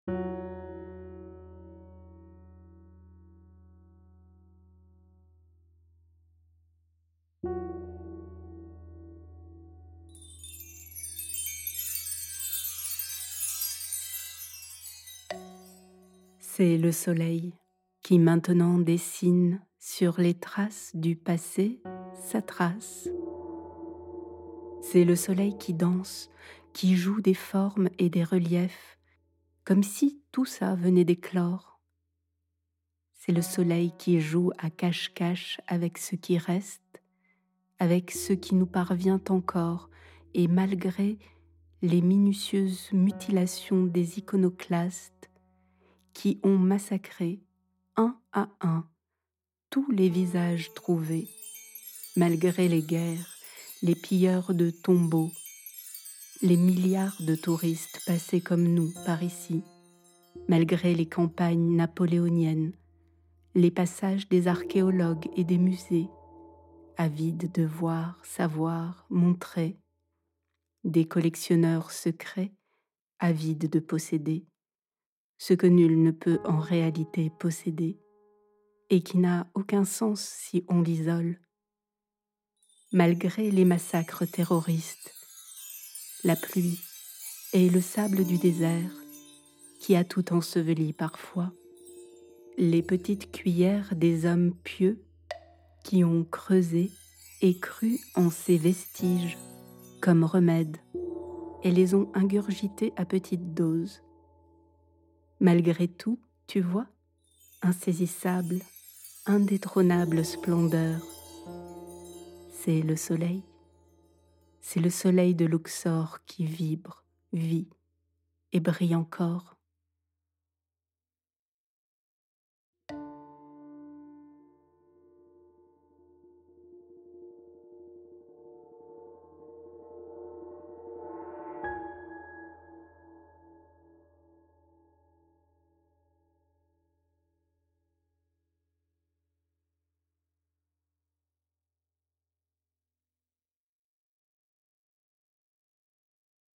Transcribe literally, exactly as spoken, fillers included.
C'est le soleil qui maintenant dessine sur les traces du passé sa trace. C'est le soleil qui danse, qui joue des formes et des reliefs, comme si tout ça venait d'éclore. C'est le soleil qui joue à cache-cache avec ce qui reste, avec ce qui nous parvient encore, et malgré les minutieuses mutilations des iconoclastes qui ont massacré, un à un, tous les visages trouvés, malgré les guerres, les pilleurs de tombeaux, les milliards de touristes passés comme nous par ici, malgré les campagnes napoléoniennes, les passages des archéologues et des musées, avides de voir, savoir, montrer, des collectionneurs secrets, avides de posséder, ce que nul ne peut en réalité posséder, et qui n'a aucun sens si on l'isole. Malgré les massacres terroristes, la pluie et le sable du désert, qui a tout enseveli parfois, les petites cuillères des hommes pieux qui ont creusé et cru en ces vestiges comme remède et les ont ingurgités à petite dose. Malgré tout, tu vois, insaisissable, indétrônable splendeur, c'est le soleil. C'est le soleil de Luxor qui vibre, vit et brille encore.